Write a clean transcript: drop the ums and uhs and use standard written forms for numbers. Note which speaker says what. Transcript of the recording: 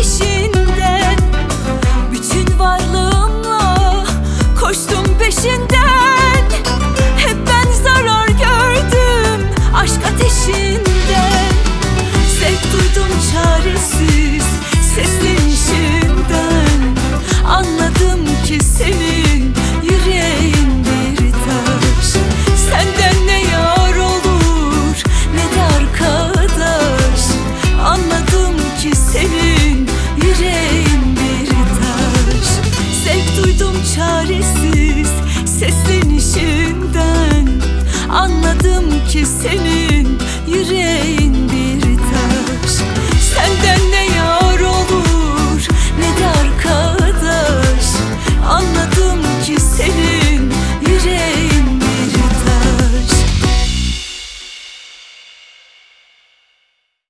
Speaker 1: ateşinden. Bütün varlığımla koştum peşinden. Hep ben zarar gördüm aşk ateşinden. Zevk duydum çaresiz seslenişinden. Anladım ki senin yüreğin bir taş. Senden ne yar olur ne de arkadaş. Anladım ki senin yüreğin bir taş. Zevk duydum çaresiz seslenişinden. Anladım ki senin